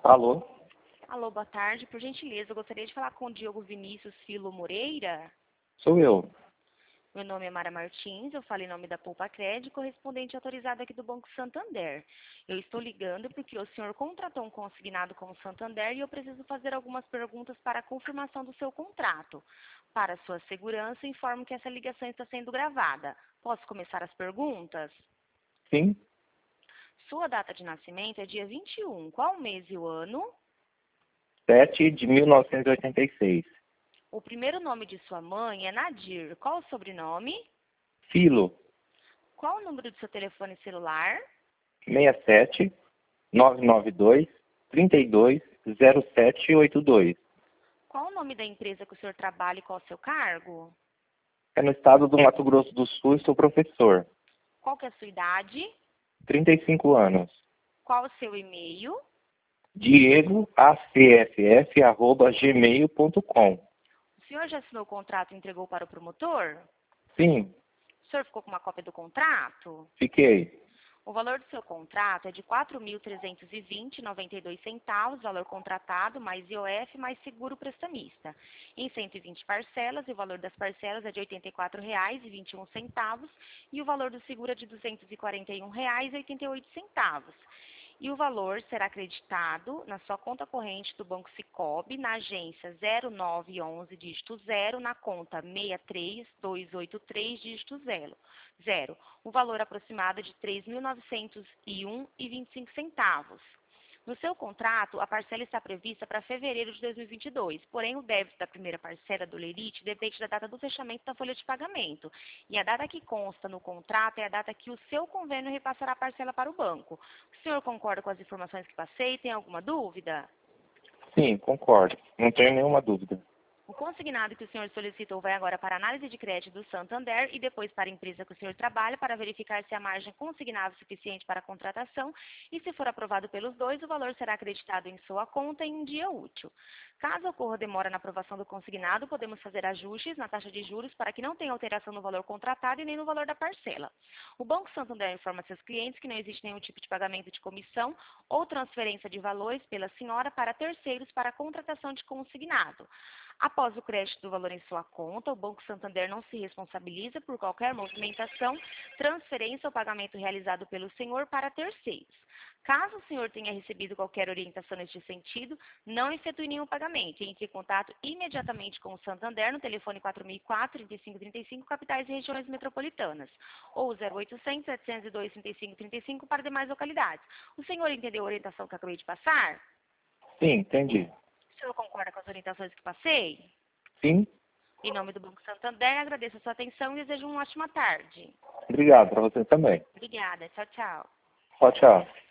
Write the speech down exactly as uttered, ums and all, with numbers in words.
Alô? Alô, boa tarde. Por gentileza, eu gostaria de falar com o Diogo Vinícius Filo Moreira. Sou eu. Meu nome é Mara Martins, eu falo em nome da Poupa Crédito, correspondente autorizado aqui do Banco Santander. Eu estou ligando porque o senhor contratou um consignado com o Santander e eu preciso fazer algumas perguntas para a confirmação do seu contrato. Para sua segurança, informo que essa ligação está sendo gravada. Posso começar as perguntas? Sim. Sua data de nascimento é dia vinte e um. Qual o mês e o ano? sete de mil novecentos e oitenta e seis. O primeiro nome de sua mãe é Nadir. Qual o sobrenome? Filo. Qual o número do seu telefone celular? seis sete nove nove dois três dois zero sete oito dois. Qual o nome da empresa que o senhor trabalha e qual o seu cargo? É no estado do Mato Grosso do Sul e sou professor. Qual que é a sua idade? trinta e cinco anos. Qual o seu e-mail? diego a c f f arroba gmail ponto com. O senhor já assinou o contrato e entregou para o promotor? Sim, O senhor ficou com uma cópia do contrato? fiquei. O valor do seu contrato é de quatro mil trezentos e vinte reais e noventa e dois centavos, valor contratado, mais I O F, mais seguro prestamista. Em cento e vinte parcelas, e o valor das parcelas é de oitenta e quatro reais e vinte e um centavos, e o valor do seguro é de duzentos e quarenta e um reais e oitenta e oito centavos. E o valor será acreditado na sua conta corrente do Banco Sicoob, na agência zero nove onze, dígito zero, na conta seis três dois oito três, dígito zero. zero. O valor aproximado é de três mil novecentos e um reais e vinte e cinco centavos. No seu contrato, a parcela está prevista para fevereiro de dois mil e vinte e dois, porém o débito da primeira parcela do lerite depende da data do fechamento da folha de pagamento. E a data que consta no contrato é a data que o seu convênio repassará a parcela para o banco. O senhor concorda com as informações que passei? Tem alguma dúvida? Sim, concordo. Não tenho nenhuma dúvida. O consignado que o senhor solicitou vai agora para a análise de crédito do Santander e depois para a empresa que o senhor trabalha para verificar se a margem consignável é suficiente para a contratação e, se for aprovado pelos dois, o valor será acreditado em sua conta em um dia útil. Caso ocorra demora na aprovação do consignado, podemos fazer ajustes na taxa de juros para que não tenha alteração no valor contratado e nem no valor da parcela. O Banco Santander informa seus clientes que não existe nenhum tipo de pagamento de comissão ou transferência de valores pela senhora para terceiros para a contratação de consignado. Após o crédito do valor em sua conta, o Banco Santander não se responsabiliza por qualquer movimentação, transferência ou pagamento realizado pelo senhor para terceiros. Caso o senhor tenha recebido qualquer orientação neste sentido, não efetue nenhum pagamento e entre em contato imediatamente com o Santander no telefone quatro mil e quatro, trinta e cinco trinta e cinco, capitais e regiões metropolitanas, ou zero oitocentos, setecentos e dois, trinta e cinco trinta e cinco para demais localidades. O senhor entendeu a orientação que eu acabei de passar? Sim, entendi. O senhor concorda com as orientações que passei? Sim. Em nome do Banco Santander, agradeço a sua atenção e desejo uma ótima tarde. Obrigado para você também. Obrigada. Tchau, tchau. Tchau, tchau.